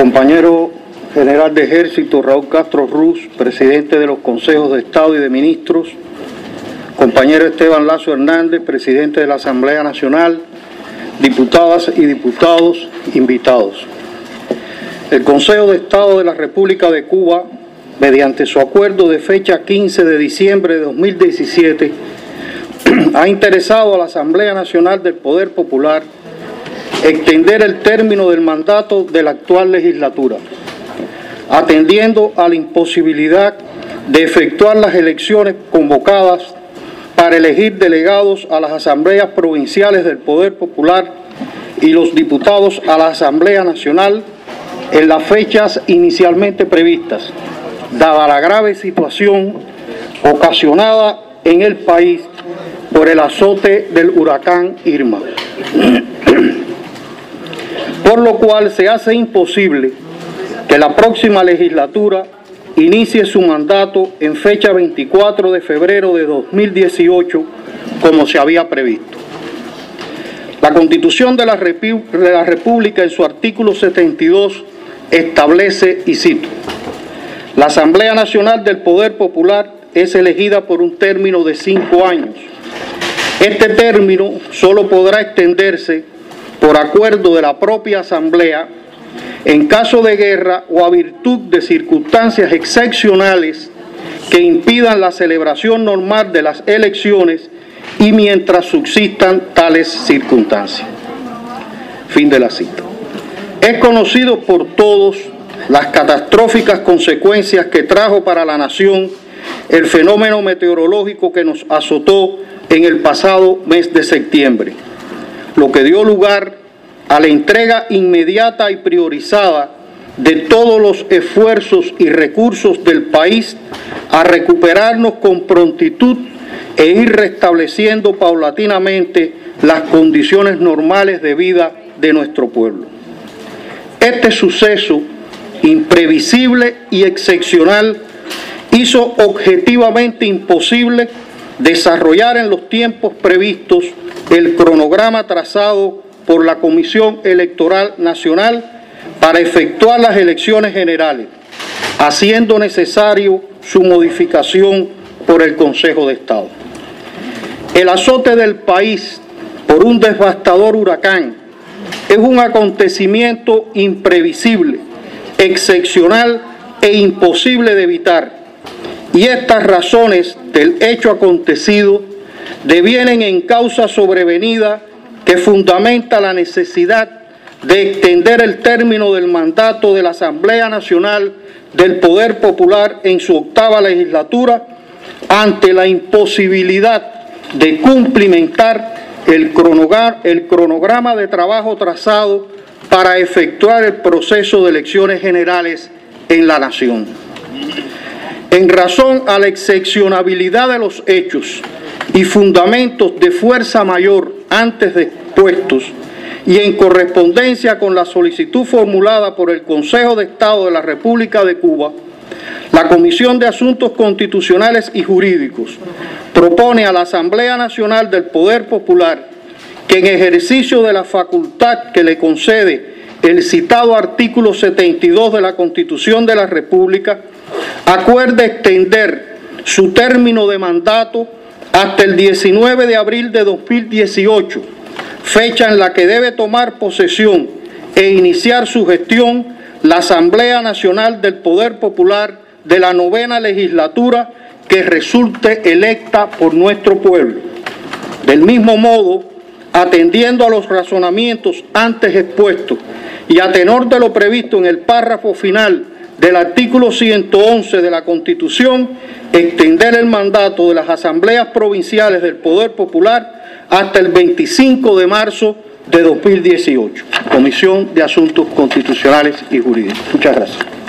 compañero general de Ejército Raúl Castro Ruz, presidente de los Consejos de Estado y de Ministros, compañero Esteban Lazo Hernández, presidente de la Asamblea Nacional, diputadas y diputados invitados. El Consejo de Estado de la República de Cuba, mediante su acuerdo de fecha 15 de diciembre de 2017, ha interesado a la Asamblea Nacional del Poder Popular extender el término del mandato de la actual legislatura, atendiendo a la imposibilidad de efectuar las elecciones convocadas para elegir delegados a las asambleas provinciales del Poder Popular y los diputados a la Asamblea Nacional en las fechas inicialmente previstas, dada la grave situación ocasionada en el país por el azote del huracán Irma, por lo cual se hace imposible que la próxima legislatura inicie su mandato en fecha 24 de febrero de 2018, como se había previsto. La Constitución de la República, en su artículo 72, establece, y cito: la Asamblea Nacional del Poder Popular es elegida por un término de 5 años. Este término solo podrá extenderse por acuerdo de la propia Asamblea en caso de guerra o a virtud de circunstancias excepcionales que impidan la celebración normal de las elecciones y mientras subsistan tales circunstancias. Fin de la cita. Es conocido por todos las catastróficas consecuencias que trajo para la nación el fenómeno meteorológico que nos azotó en el pasado mes de septiembre, lo que dio lugar a la entrega inmediata y priorizada de todos los esfuerzos y recursos del país a recuperarnos con prontitud e ir restableciendo paulatinamente las condiciones normales de vida de nuestro pueblo. Este suceso imprevisible y excepcional hizo objetivamente imposible desarrollar en los tiempos previstos el cronograma trazado por la Comisión Electoral Nacional para efectuar las elecciones generales, haciendo necesario su modificación por el Consejo de Estado. El azote del país por un devastador huracán es un acontecimiento imprevisible, excepcional e imposible de evitar, y estas razones del hecho acontecido devienen en causa sobrevenida que fundamenta la necesidad de extender el término del mandato de la Asamblea Nacional del Poder Popular en su 8ª legislatura ante la imposibilidad de cumplimentar el cronograma de trabajo trazado para efectuar el proceso de elecciones generales en la nación. En razón a la excepcionalidad de los hechos y fundamentos de fuerza mayor antes expuestos y en correspondencia con la solicitud formulada por el Consejo de Estado de la República de Cuba, la Comisión de Asuntos Constitucionales y Jurídicos propone a la Asamblea Nacional del Poder Popular que en ejercicio de la facultad que le concede el citado artículo 72 de la Constitución de la República, acuerde extender su término de mandato hasta el 19 de abril de 2018, fecha en la que debe tomar posesión e iniciar su gestión la Asamblea Nacional del Poder Popular de la 9ª legislatura que resulte electa por nuestro pueblo. Del mismo modo, atendiendo a los razonamientos antes expuestos y a tenor de lo previsto en el párrafo final del artículo 111 de la Constitución, extender el mandato de las asambleas provinciales del Poder Popular hasta el 25 de marzo de 2018. Comisión de Asuntos Constitucionales y Jurídicos. Muchas gracias.